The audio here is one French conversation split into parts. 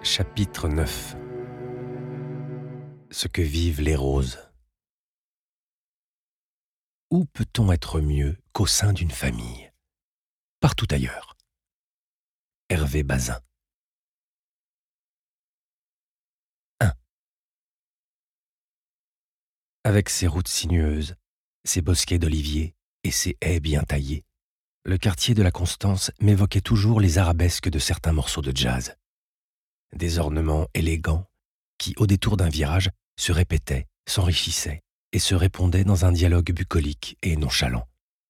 Chapitre 9. Ce que vivent les roses. Où peut-on être mieux qu'au sein d'une famille? Partout ailleurs. Hervé Bazin. 1. Avec ses routes sinueuses, ses bosquets d'oliviers et ses haies bien taillées, le quartier de la Constance m'évoquait toujours les arabesques de certains morceaux de jazz. Des ornements élégants qui, au détour d'un virage, se répétaient, s'enrichissaient et se répondaient dans un dialogue bucolique et nonchalant.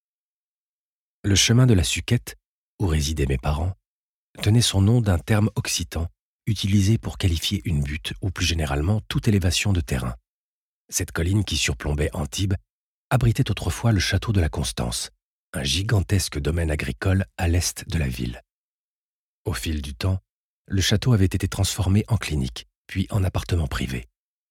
Le chemin de la Suquette, où résidaient mes parents, tenait son nom d'un terme occitan utilisé pour qualifier une butte ou plus généralement toute élévation de terrain. Cette colline qui surplombait Antibes abritait autrefois le château de la Constance, un gigantesque domaine agricole à l'est de la ville. Au fil du temps, le château avait été transformé en clinique, puis en appartement privé.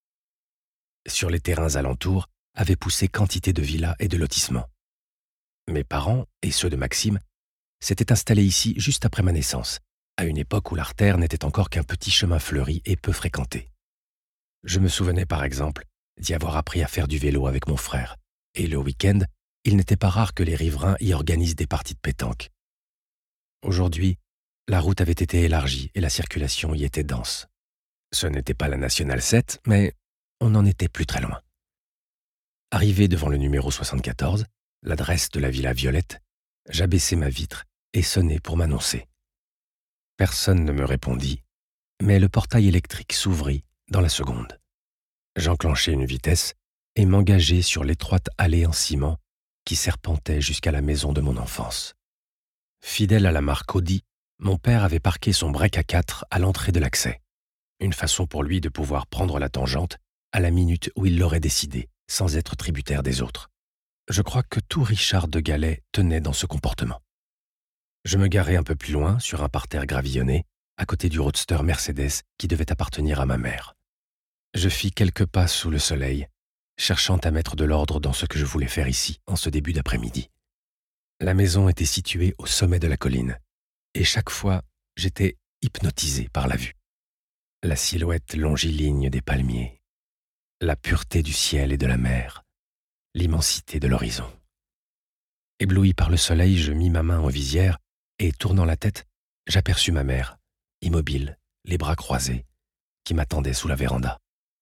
Sur les terrains alentours avaient poussé quantité de villas et de lotissements. Mes parents, et ceux de Maxime, s'étaient installés ici juste après ma naissance, à une époque où l'artère n'était encore qu'un petit chemin fleuri et peu fréquenté. Je me souvenais par exemple d'y avoir appris à faire du vélo avec mon frère, et le week-end, il n'était pas rare que les riverains y organisent des parties de pétanque. Aujourd'hui, la route avait été élargie et la circulation y était dense. Ce n'était pas la Nationale 7, mais on n'en était plus très loin. Arrivé devant le numéro 74, l'adresse de la Villa Violette, j'abaissai ma vitre et sonnai pour m'annoncer. Personne ne me répondit, mais le portail électrique s'ouvrit dans la seconde. J'enclenchai une vitesse et m'engageai sur l'étroite allée en ciment qui serpentait jusqu'à la maison de mon enfance. Fidèle à la marque Audi, mon père avait parqué son break à 4 à l'entrée de l'accès. Une façon pour lui de pouvoir prendre la tangente à la minute où il l'aurait décidé, sans être tributaire des autres. Je crois que tout Richard de Galais tenait dans ce comportement. Je me garai un peu plus loin, sur un parterre gravillonné, à côté du roadster Mercedes qui devait appartenir à ma mère. Je fis quelques pas sous le soleil, cherchant à mettre de l'ordre dans ce que je voulais faire ici, en ce début d'après-midi. La maison était située au sommet de la colline, et chaque fois, j'étais hypnotisé par la vue. La silhouette longiligne des palmiers, la pureté du ciel et de la mer, l'immensité de l'horizon. Ébloui par le soleil, je mis ma main en visière et, tournant la tête, j'aperçus ma mère, immobile, les bras croisés, qui m'attendait sous la véranda.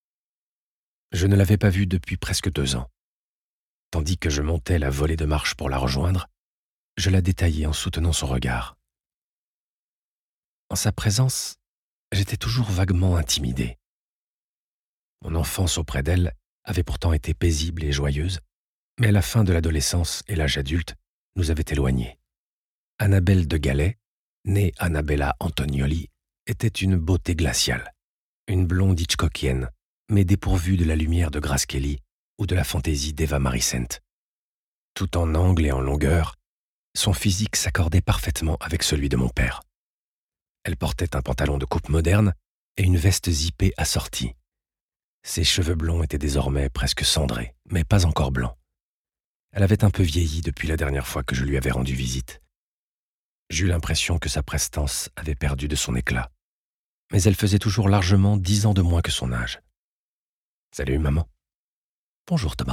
Je ne l'avais pas vue depuis presque 2 ans. Tandis que je montais la volée de marche pour la rejoindre, je la détaillais en soutenant son regard. En sa présence, j'étais toujours vaguement intimidé. Mon enfance auprès d'elle avait pourtant été paisible et joyeuse, mais la fin de l'adolescence et l'âge adulte nous avaient éloignés. Annabelle de Galais, née Annabella Antonioli, était une beauté glaciale, une blonde hitchcockienne, mais dépourvue de la lumière de Grace Kelly ou de la fantaisie d'Eva Marie-Saint. Tout en angle et en longueur, son physique s'accordait parfaitement avec celui de mon père. Elle portait un pantalon de coupe moderne et une veste zippée assortie. Ses cheveux blonds étaient désormais presque cendrés, mais pas encore blancs. Elle avait un peu vieilli depuis la dernière fois que je lui avais rendu visite. J'eus l'impression que sa prestance avait perdu de son éclat, mais elle faisait toujours largement 10 ans de moins que son âge. « Salut, maman. »« Bonjour, Thomas. »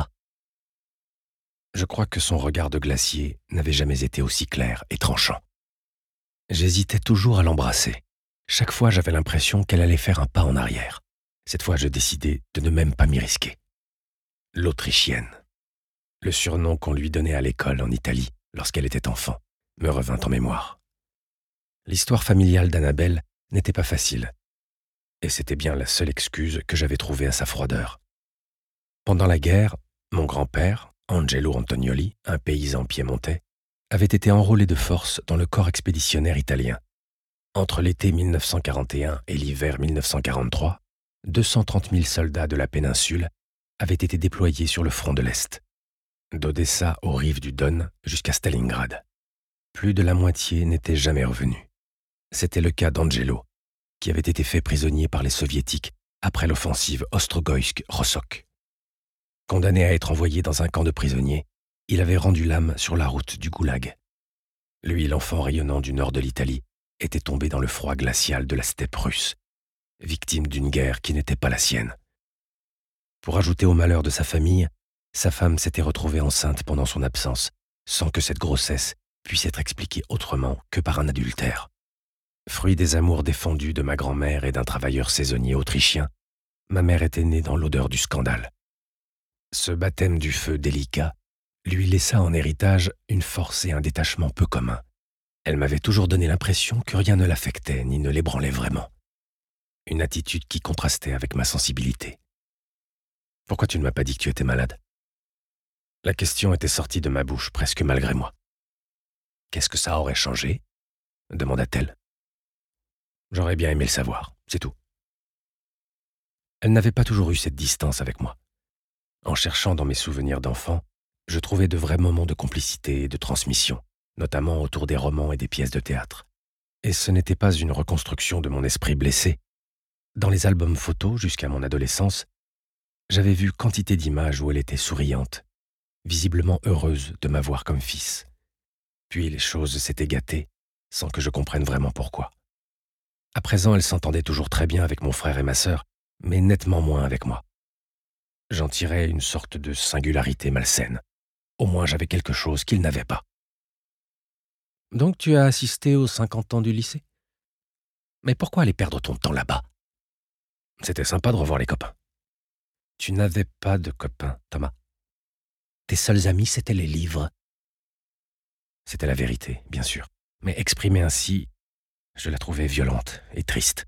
Je crois que son regard de glacier n'avait jamais été aussi clair et tranchant. J'hésitais toujours à l'embrasser. Chaque fois, j'avais l'impression qu'elle allait faire un pas en arrière. Cette fois, je décidai de ne même pas m'y risquer. L'Autrichienne, le surnom qu'on lui donnait à l'école en Italie lorsqu'elle était enfant, me revint en mémoire. L'histoire familiale d'Annabelle n'était pas facile, et c'était bien la seule excuse que j'avais trouvée à sa froideur. Pendant la guerre, mon grand-père, Angelo Antonioli, un paysan piémontais, avait été enrôlé de force dans le corps expéditionnaire italien. Entre l'été 1941 et l'hiver 1943, 230 000 soldats de la péninsule avaient été déployés sur le front de l'Est, d'Odessa aux rives du Don jusqu'à Stalingrad. Plus de la moitié n'était jamais revenu. C'était le cas d'Angelo, qui avait été fait prisonnier par les soviétiques après l'offensive Ostrogoïsk-Rossok. Condamné à être envoyé dans un camp de prisonniers, il avait rendu l'âme sur la route du goulag. Lui, l'enfant rayonnant du nord de l'Italie, était tombé dans le froid glacial de la steppe russe, victime d'une guerre qui n'était pas la sienne. Pour ajouter au malheur de sa famille, sa femme s'était retrouvée enceinte pendant son absence, sans que cette grossesse puisse être expliquée autrement que par un adultère. Fruit des amours défendus de ma grand-mère et d'un travailleur saisonnier autrichien, ma mère était née dans l'odeur du scandale. Ce baptême du feu délicat lui laissa en héritage une force et un détachement peu communs. Elle m'avait toujours donné l'impression que rien ne l'affectait ni ne l'ébranlait vraiment. Une attitude qui contrastait avec ma sensibilité. « Pourquoi tu ne m'as pas dit que tu étais malade ?» La question était sortie de ma bouche presque malgré moi. « Qu'est-ce que ça aurait changé ?» demanda-t-elle. J'aurais bien aimé le savoir, c'est tout. Elle n'avait pas toujours eu cette distance avec moi. En cherchant dans mes souvenirs d'enfant, je trouvais de vrais moments de complicité et de transmission, notamment autour des romans et des pièces de théâtre. Et ce n'était pas une reconstruction de mon esprit blessé. Dans les albums photos, jusqu'à mon adolescence, j'avais vu quantité d'images où elle était souriante, visiblement heureuse de m'avoir comme fils. Puis les choses s'étaient gâtées, sans que je comprenne vraiment pourquoi. À présent, elle s'entendait toujours très bien avec mon frère et ma sœur, mais nettement moins avec moi. J'en tirais une sorte de singularité malsaine. Au moins, j'avais quelque chose qu'ils n'avaient pas. « Donc tu as assisté aux 50 ans du lycée ? Mais pourquoi aller perdre ton temps là-bas ? C'était sympa de revoir les copains. » Tu n'avais pas de copains, Thomas. Tes seuls amis, c'étaient les livres. C'était la vérité, bien sûr, mais exprimée ainsi, je la trouvais violente et triste.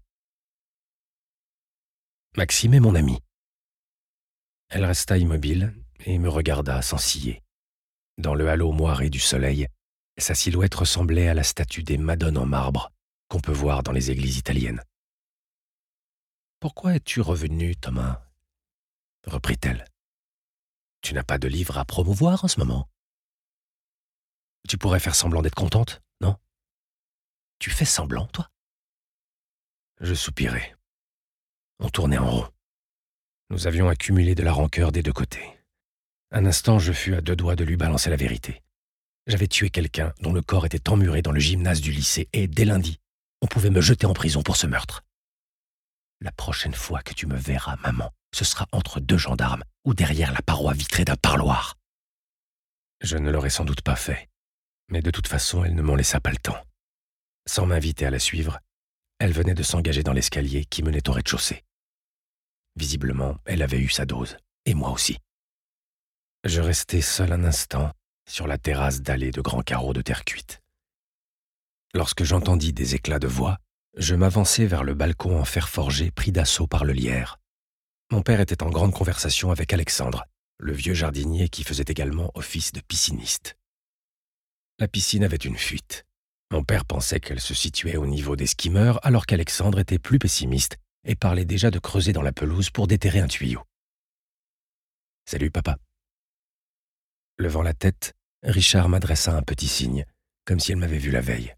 Maxime est mon ami. Elle resta immobile et me regarda sans ciller. Dans le halo moiré du soleil, sa silhouette ressemblait à la statue des Madones en marbre qu'on peut voir dans les églises italiennes. « Pourquoi es-tu revenu, Thomas ?» reprit-elle. « Tu n'as pas de livre à promouvoir en ce moment ? Tu pourrais faire semblant d'être contente, non ? Tu fais semblant, toi ? » Je soupirai. On tournait en rond. Nous avions accumulé de la rancœur des deux côtés. Un instant, je fus à deux doigts de lui balancer la vérité. J'avais tué quelqu'un dont le corps était emmuré dans le gymnase du lycée et, dès lundi, on pouvait me jeter en prison pour ce meurtre. La prochaine fois que tu me verras, maman, ce sera entre deux gendarmes ou derrière la paroi vitrée d'un parloir. Je ne l'aurais sans doute pas fait, mais de toute façon, elle ne m'en laissa pas le temps. Sans m'inviter à la suivre, elle venait de s'engager dans l'escalier qui menait au rez-de-chaussée. Visiblement, elle avait eu sa dose, et moi aussi. Je restai seul un instant sur la terrasse dallée de grands carreaux de terre cuite. Lorsque j'entendis des éclats de voix, je m'avançai vers le balcon en fer forgé pris d'assaut par le lierre. Mon père était en grande conversation avec Alexandre, le vieux jardinier qui faisait également office de pisciniste. La piscine avait une fuite. Mon père pensait qu'elle se situait au niveau des skimmers alors qu'Alexandre était plus pessimiste et parlait déjà de creuser dans la pelouse pour déterrer un tuyau. « Salut, papa. » Levant la tête, Richard m'adressa un petit signe, comme si elle m'avait vu la veille.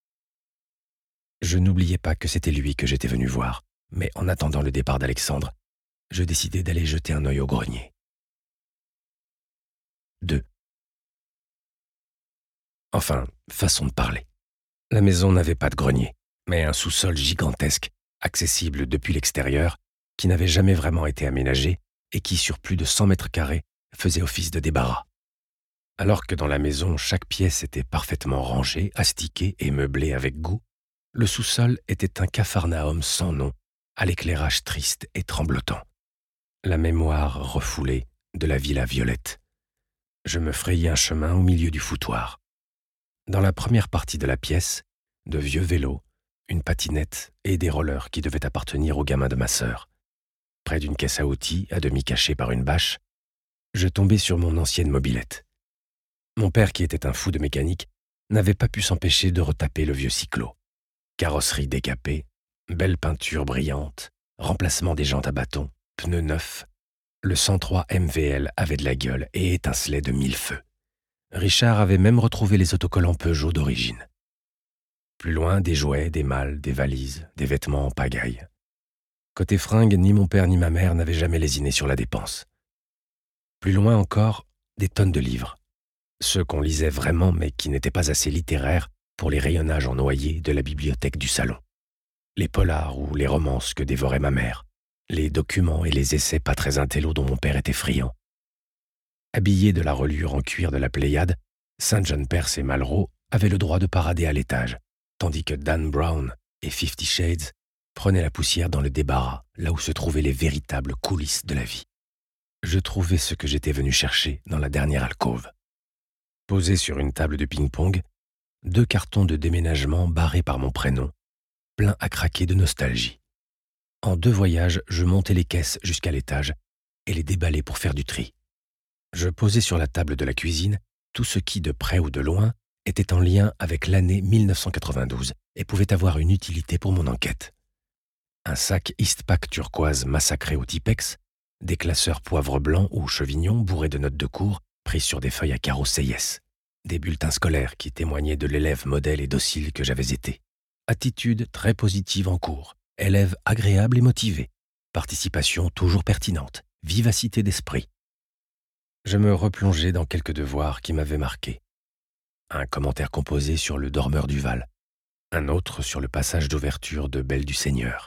Je n'oubliais pas que c'était lui que j'étais venu voir, mais en attendant le départ d'Alexandre, je décidai d'aller jeter un œil au grenier. 2. Enfin, façon de parler. La maison n'avait pas de grenier, mais un sous-sol gigantesque, accessible depuis l'extérieur, qui n'avait jamais vraiment été aménagé et qui, sur plus de 100 mètres carrés, faisait office de débarras. Alors que dans la maison, chaque pièce était parfaitement rangée, astiquée et meublée avec goût, le sous-sol était un capharnaüm sans nom, à l'éclairage triste et tremblotant. La mémoire refoulée de la villa Violette. Je me frayai un chemin au milieu du foutoir. Dans la première partie de la pièce, de vieux vélos, une patinette et des rollers qui devaient appartenir aux gamins de ma sœur. Près d'une caisse à outils, à demi cachée par une bâche, je tombai sur mon ancienne mobilette. Mon père, qui était un fou de mécanique, n'avait pas pu s'empêcher de retaper le vieux cyclo. Carrosserie décapée, belle peinture brillante, remplacement des jantes à bâton, pneus neufs. Le 103 MVL avait de la gueule et étincelait de 1000 feux. Richard avait même retrouvé les autocollants Peugeot d'origine. Plus loin, des jouets, des malles, des valises, des vêtements en pagaille. Côté fringues, ni mon père ni ma mère n'avaient jamais lésiné sur la dépense. Plus loin encore, des tonnes de livres. Ceux qu'on lisait vraiment mais qui n'étaient pas assez littéraires pour les rayonnages en noyer de la bibliothèque du salon. les polars ou les romances que dévorait ma mère, les documents et les essais pas très intello dont mon père était friand. Habillés de la reliure en cuir de la Pléiade, Saint John Perse et Malraux avaient le droit de parader à l'étage, tandis que Dan Brown et 50 Shades prenaient la poussière dans le débarras, là où se trouvaient les véritables coulisses de la vie. Je trouvais ce que j'étais venu chercher dans la dernière alcôve. Posés sur une table de ping-pong, 2 cartons de déménagement barrés par mon prénom, pleins à craquer de nostalgie. En 2 voyages, je montais les caisses jusqu'à l'étage et les déballais pour faire du tri. Je posais sur la table de la cuisine tout ce qui, de près ou de loin, était en lien avec l'année 1992 et pouvait avoir une utilité pour mon enquête. Un sac Eastpak turquoise massacré au Tipex, des classeurs poivre blanc ou chevignon bourrés de notes de cours prises sur des feuilles à carreaux CIS, des bulletins scolaires qui témoignaient de l'élève modèle et docile que j'avais été. Attitude très positive en cours, élève agréable et motivé, participation toujours pertinente, vivacité d'esprit. Je me replongeais dans quelques devoirs qui m'avaient marqué. Un commentaire composé sur le dormeur du Val, un autre sur le passage d'ouverture de Belle du Seigneur.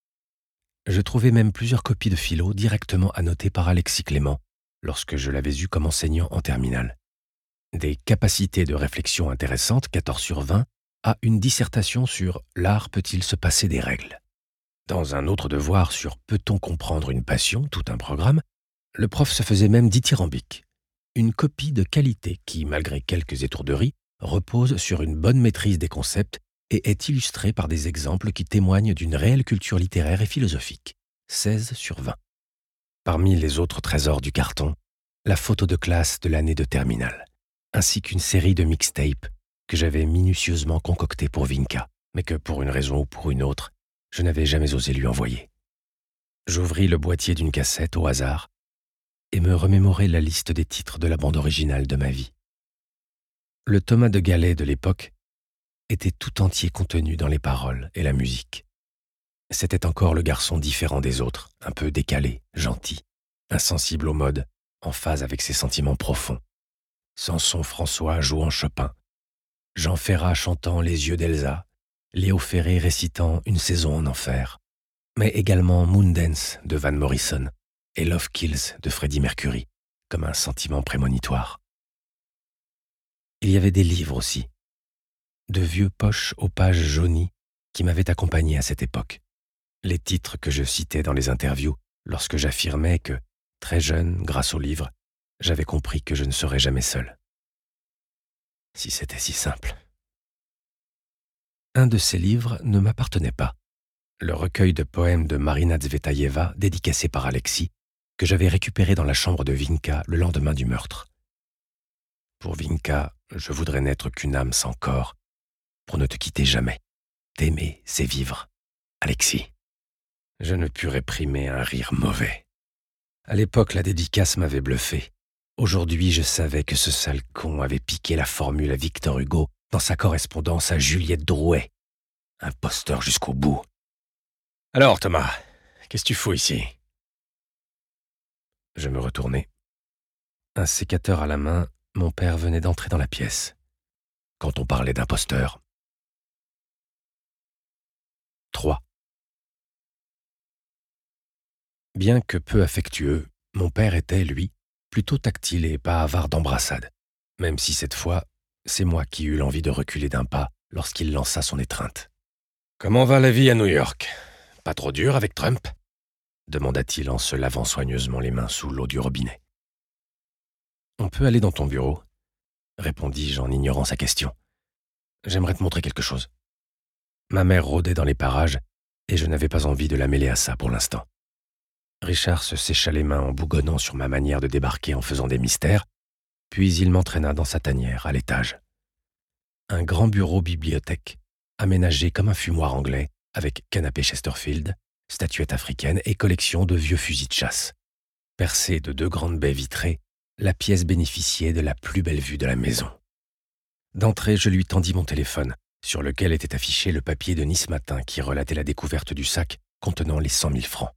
Je trouvais même plusieurs copies de philo directement annotées par Alexis Clément lorsque je l'avais eu comme enseignant en terminale. Des capacités de réflexion intéressantes, 14 sur 20, à une dissertation sur « L'art peut-il se passer des règles ?» Dans un autre devoir sur « Peut-on comprendre une passion ?» tout un programme, le prof se faisait même dithyrambique. Une copie de qualité qui, malgré quelques étourderies, repose sur une bonne maîtrise des concepts et est illustrée par des exemples qui témoignent d'une réelle culture littéraire et philosophique. 16 sur 20. Parmi les autres trésors du carton, la photo de classe de l'année de terminale, ainsi qu'une série de mixtapes que j'avais minutieusement concoctées pour Vinka, mais que pour une raison ou pour une autre, je n'avais jamais osé lui envoyer. J'ouvris le boîtier d'une cassette au hasard et me remémorai la liste des titres de la bande originale de ma vie. Le Thomas de Gallet de l'époque était tout entier contenu dans les paroles et la musique. C'était encore le garçon différent des autres, un peu décalé, gentil, insensible aux modes, en phase avec ses sentiments profonds. Samson François jouant Chopin, Jean Ferrat chantant Les yeux d'Elsa, Léo Ferré récitant Une saison en enfer, mais également Moondance de Van Morrison et Love Kills de Freddie Mercury, comme un sentiment prémonitoire. Il y avait des livres aussi, de vieux poches aux pages jaunies qui m'avaient accompagné à cette époque. Les titres que je citais dans les interviews lorsque j'affirmais que, très jeune, grâce aux livres, j'avais compris que je ne serais jamais seul. Si c'était si simple. Un de ces livres ne m'appartenait pas. Le recueil de poèmes de Marina Tsvetaeva, dédicacé par Alexis, que j'avais récupéré dans la chambre de Vinka le lendemain du meurtre. Pour Vinka, je voudrais n'être qu'une âme sans corps, pour ne te quitter jamais. T'aimer, c'est vivre. Alexis. Je ne pus réprimer un rire mauvais. À l'époque, la dédicace m'avait bluffé. Aujourd'hui, je savais que ce sale con avait piqué la formule à Victor Hugo dans sa correspondance à Juliette Drouet. Imposteur jusqu'au bout. « Alors, Thomas, qu'est-ce que tu fous ici ?» Je me retournai. Un sécateur à la main, mon père venait d'entrer dans la pièce. Quand on parlait d'imposteur. 3. Bien que peu affectueux, mon père était, lui, plutôt tactile et pas avare d'embrassades, même si cette fois, c'est moi qui eus l'envie de reculer d'un pas lorsqu'il lança son étreinte. « Comment va la vie à New York ? Pas trop dur avec Trump ?» demanda-t-il en se lavant soigneusement les mains sous l'eau du robinet. « On peut aller dans ton bureau ?» répondis-je en ignorant sa question. « J'aimerais te montrer quelque chose. » Ma mère rôdait dans les parages et je n'avais pas envie de la mêler à ça pour l'instant. Richard se sécha les mains en bougonnant sur ma manière de débarquer en faisant des mystères, puis il m'entraîna dans sa tanière à l'étage. Un grand bureau-bibliothèque, aménagé comme un fumoir anglais, avec canapé Chesterfield, statuette africaine et collection de vieux fusils de chasse. Percée de 2 grandes baies vitrées, la pièce bénéficiait de la plus belle vue de la maison. D'entrée, je lui tendis mon téléphone, sur lequel était affiché le papier de Nice Matin qui relatait la découverte du sac contenant les 100 000 francs.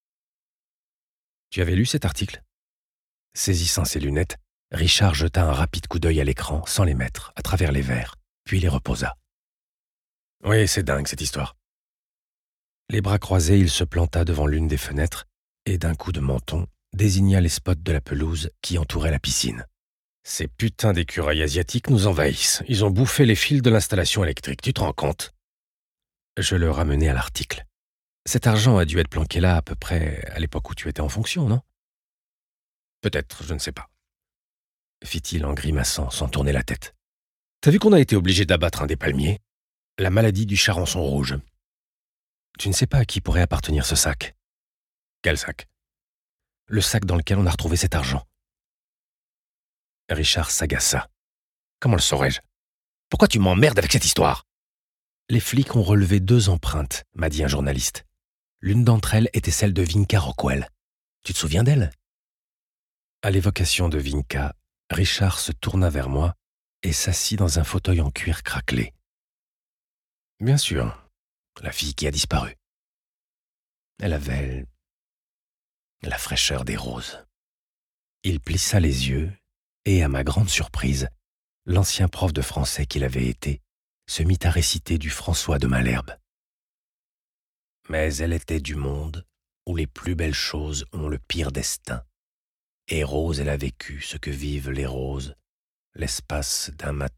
« Tu avais lu cet article ?» Saisissant ses lunettes, Richard jeta un rapide coup d'œil à l'écran sans les mettre, à travers les verres, puis les reposa. « Oui, c'est dingue cette histoire. Les bras croisés, il se planta devant l'une des fenêtres et d'un coup de menton, désigna les spots de la pelouse qui entouraient la piscine. « Ces putains d'écureuils asiatiques nous envahissent. Ils ont bouffé les fils de l'installation électrique, tu te rends compte ?» Je le ramenai à l'article. « Cet argent a dû être planqué là à peu près à l'époque où tu étais en fonction, non ?»« Peut-être, je ne sais pas. » fit-il en grimaçant sans tourner la tête. « T'as vu qu'on a été obligé d'abattre un des palmiers ? La maladie du charançon rouge. Tu ne sais pas à qui pourrait appartenir ce sac. » »« Quel sac ?»« Le sac dans lequel on a retrouvé cet argent. » Richard s'agaça. « Comment le saurais-je ? Pourquoi tu m'emmerdes avec cette histoire ?»« Les flics ont relevé 2 empreintes, m'a dit un journaliste. L'une d'entre elles était celle de Vinca Rockwell. Tu te souviens d'elle ?» À l'évocation de Vinca, Richard se tourna vers moi et s'assit dans un fauteuil en cuir craquelé. « Bien sûr, la fille qui a disparu. Elle avait la fraîcheur des roses. » Il plissa les yeux et, à ma grande surprise, l'ancien prof de français qu'il avait été se mit à réciter du François de Malherbe. « Mais elle était du monde où les plus belles choses ont le pire destin. Et rose elle a vécu ce que vivent les roses, l'espace d'un matin. »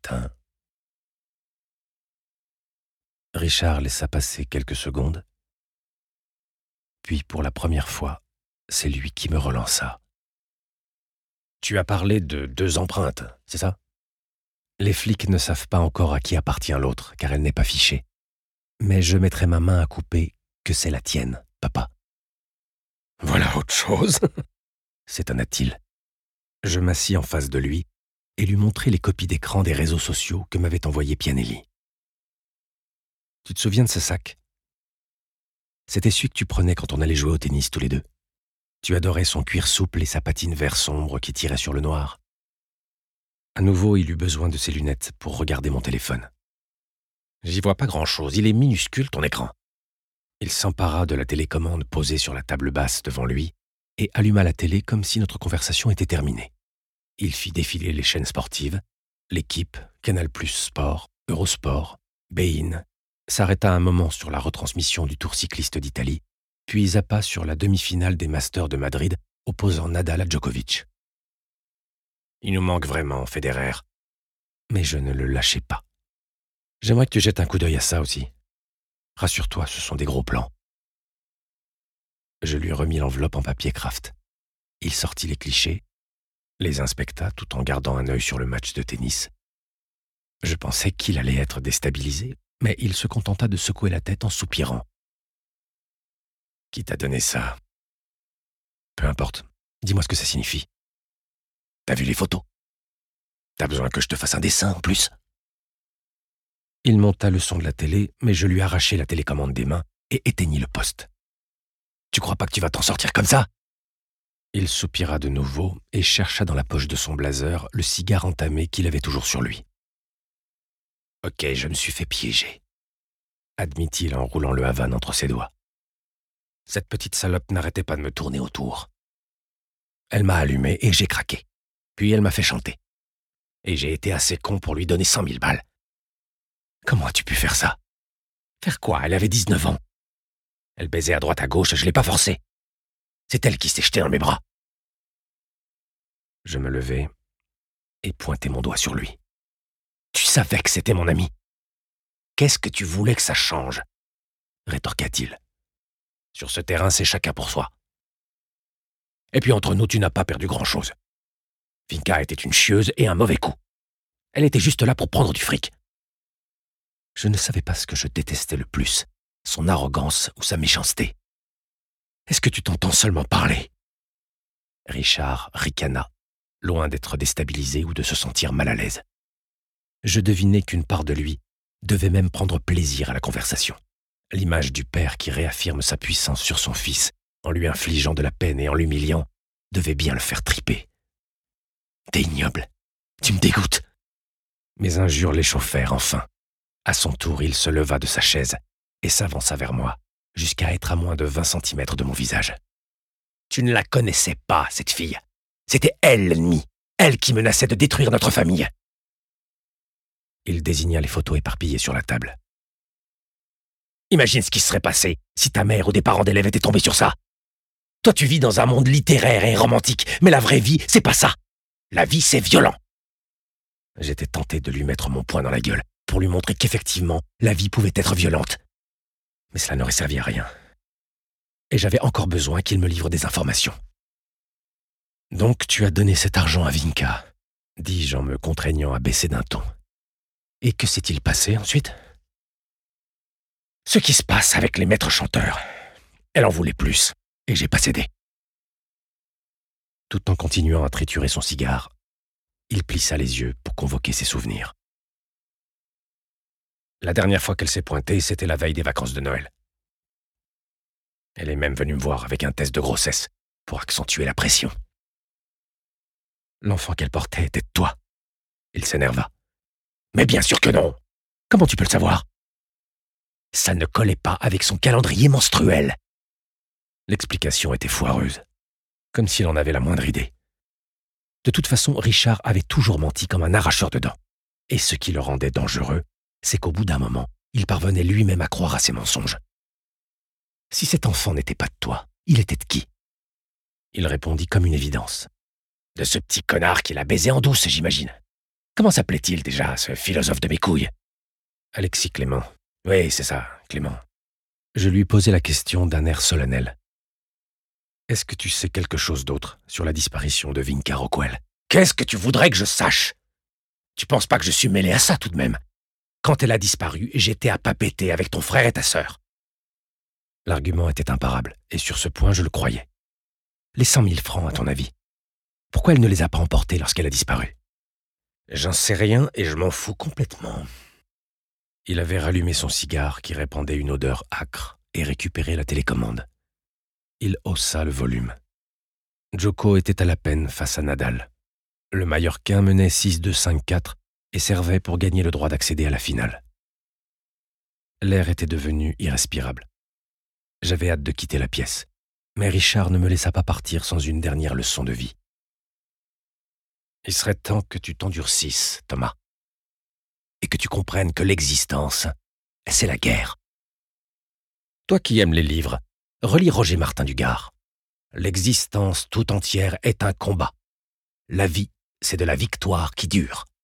Richard laissa passer quelques secondes. Puis, pour la première fois, c'est lui qui me relança. « Tu as parlé de 2 empreintes, c'est ça ? Les flics ne savent pas encore à qui appartient l'autre, car elle n'est pas fichée. Mais je mettrai ma main à couper que c'est la tienne, papa. » « Voilà autre chose, » s'étonna-t-il. Je m'assis en face de lui et lui montrai les copies d'écran des réseaux sociaux que m'avait envoyé Pianelli. « Tu te souviens de ce sac ? C'était celui que tu prenais quand on allait jouer au tennis tous les deux. Tu adorais son cuir souple et sa patine vert sombre qui tirait sur le noir. » À nouveau, il eut besoin de ses lunettes pour regarder mon téléphone. « J'y vois pas grand-chose, il est minuscule ton écran. » Il s'empara de la télécommande posée sur la table basse devant lui et alluma la télé comme si notre conversation était terminée. Il fit défiler les chaînes sportives, L'Équipe, Canal+, Sport, Eurosport, beIN, s'arrêta un moment sur la retransmission du Tour cycliste d'Italie, puis zappa sur la demi-finale des Masters de Madrid opposant Nadal à Djokovic. Il nous manque vraiment, Federer. Mais je ne le lâchai pas. J'aimerais que tu jettes un coup d'œil à ça aussi. Rassure-toi, ce sont des gros plans. Je lui remis l'enveloppe en papier craft. Il sortit les clichés, les inspecta tout en gardant un œil sur le match de tennis. Je pensais qu'il allait être déstabilisé, mais il se contenta de secouer la tête en soupirant. « Qui t'a donné ça ? Peu importe, dis-moi ce que ça signifie. T'as vu les photos ? T'as besoin que je te fasse un dessin en plus ? » Il monta le son de la télé, mais je lui arrachai la télécommande des mains et éteignis le poste. « Tu crois pas que tu vas t'en sortir comme ça ?» Il soupira de nouveau et chercha dans la poche de son blazer le cigare entamé qu'il avait toujours sur lui. « Ok, je me suis fait piéger, » admit-il en roulant le Havane entre ses doigts. Cette petite salope n'arrêtait pas de me tourner autour. Elle m'a allumé et j'ai craqué. Puis elle m'a fait chanter. Et j'ai été assez con pour lui donner 100 000 balles. Comment as-tu pu faire ça ? Faire quoi ? Elle avait 19 ans. Elle baisait à droite à gauche, je l'ai pas forcée. C'est elle qui s'est jetée dans mes bras. Je me levai et pointai mon doigt sur lui. Tu savais que c'était mon ami. Qu'est-ce que tu voulais que ça change ? Rétorqua-t-il. Sur ce terrain, c'est chacun pour soi. Et puis entre nous, tu n'as pas perdu grand-chose. Vinca était une chieuse et un mauvais coup. Elle était juste là pour prendre du fric. Je ne savais pas ce que je détestais le plus, son arrogance ou sa méchanceté. Est-ce que tu t'entends seulement parler ? Richard ricana, loin d'être déstabilisé ou de se sentir mal à l'aise. Je devinais qu'une part de lui devait même prendre plaisir à la conversation. L'image du père qui réaffirme sa puissance sur son fils en lui infligeant de la peine et en l'humiliant devait bien le faire triper. T'es ignoble, tu me dégoûtes. Mes injures l'échauffèrent enfin. À son tour, il se leva de sa chaise et s'avança vers moi, jusqu'à être à moins de 20 centimètres de mon visage. Tu ne la connaissais pas, cette fille. C'était elle l'ennemi, elle qui menaçait de détruire notre famille. Il désigna les photos éparpillées sur la table. Imagine ce qui se serait passé si ta mère ou des parents d'élèves étaient tombés sur ça. Toi, tu vis dans un monde littéraire et romantique, mais la vraie vie, c'est pas ça. La vie, c'est violent. J'étais tenté de lui mettre mon poing dans la gueule pour lui montrer qu'effectivement, la vie pouvait être violente. Mais cela n'aurait servi à rien. Et j'avais encore besoin qu'il me livre des informations. « Donc tu as donné cet argent à Vinka », dis-je en me contraignant à baisser d'un ton. « Et que s'est-il passé ensuite ?»« Ce qui se passe avec les maîtres chanteurs. Elle en voulait plus, et j'ai pas cédé. » Tout en continuant à triturer son cigare, il plissa les yeux pour convoquer ses souvenirs. La dernière fois qu'elle s'est pointée, c'était la veille des vacances de Noël. Elle est même venue me voir avec un test de grossesse pour accentuer la pression. L'enfant qu'elle portait était de toi. Il s'énerva. Mais bien sûr que non. Comment tu peux le savoir? Ça ne collait pas avec son calendrier menstruel. L'explication était foireuse, comme s'il en avait la moindre idée. De toute façon, Richard avait toujours menti comme un arracheur de dents. Et ce qui le rendait dangereux, c'est qu'au bout d'un moment, il parvenait lui-même à croire à ses mensonges. Si cet enfant n'était pas de toi, il était de qui? Il répondit comme une évidence. De ce petit connard qui l'a baisé en douce, j'imagine. Comment s'appelait-il déjà, ce philosophe de mes couilles? Alexis Clément. Oui, c'est ça, Clément. Je lui posai la question d'un air solennel. Est-ce que tu sais quelque chose d'autre sur la disparition de Vinka Rockwell? Qu'est-ce que tu voudrais que je sache? Tu penses pas que je suis mêlé à ça tout de même? Quand elle a disparu, j'étais à papeter avec ton frère et ta sœur. L'argument était imparable, et sur ce point, je le croyais. Les 100 000 francs, à ton avis, pourquoi elle ne les a pas emportés lorsqu'elle a disparu? J'en sais rien et je m'en fous complètement. Il avait rallumé son cigare qui répandait une odeur âcre et récupéré la télécommande. Il haussa le volume. Djoko était à la peine face à Nadal. Le Mallorquin menait 6-2-5-4 et servait pour gagner le droit d'accéder à la finale. L'air était devenu irrespirable. J'avais hâte de quitter la pièce, mais Richard ne me laissa pas partir sans une dernière leçon de vie. Il serait temps que tu t'endurcisses, Thomas, et que tu comprennes que l'existence, c'est la guerre. Toi qui aimes les livres, relis Roger Martin du Gard. L'existence tout entière est un combat. La vie, c'est de la victoire qui dure.